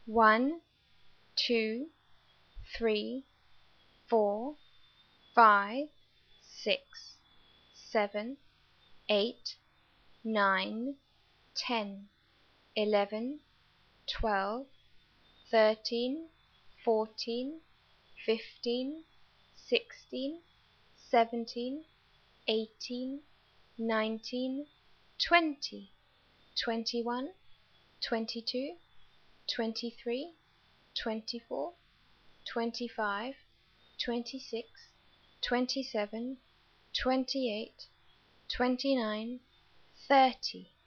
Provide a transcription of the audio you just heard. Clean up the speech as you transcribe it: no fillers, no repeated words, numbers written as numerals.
1, 2, 3, 4, 5, 6, 7, 8, 9, 10, 11, 12, 13, 14, 15, 16, 17, 18, 19, 20, 21, 22, 23, 24, 25, 26, 27, 28, 29, 30.